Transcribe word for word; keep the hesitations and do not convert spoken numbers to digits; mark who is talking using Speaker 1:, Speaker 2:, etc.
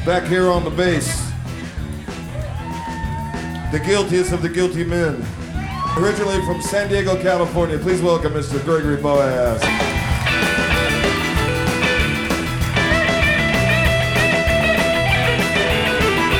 Speaker 1: Back here on the bass, the guiltiest of the guilty men. Originally from San Diego, California, please welcome Mister Gregory Boas.